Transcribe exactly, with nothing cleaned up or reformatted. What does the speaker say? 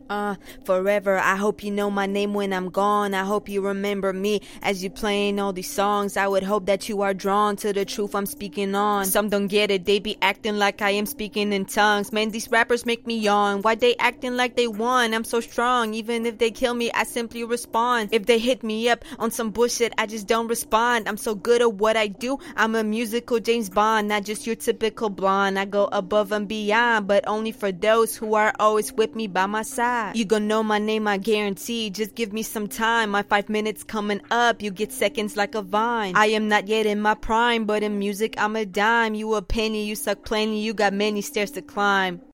Uh, forever, I hope you know my name when I'm gone. I hope you remember me as you playing all these songs. I would hope that you are drawn to the truth I'm speaking on. Some don't get it, they be acting like I am speaking in tongues. Man, these rappers make me yawn. Why they acting like they won? I'm so strong. Even if they kill me, I simply respond. If they hit me up on some bullshit, I just don't respond. I'm so good at what I do. I'm a musical James Bond, not just your typical blonde. I go above and beyond, but only for those who are always with me by my side. You gon' know my name, I guarantee. Just give me some time. My five minutes coming up. You get seconds like a vine. I am not yet in my prime, but in music I'm a dime. You a penny, you suck plenty. You got many stairs to climb.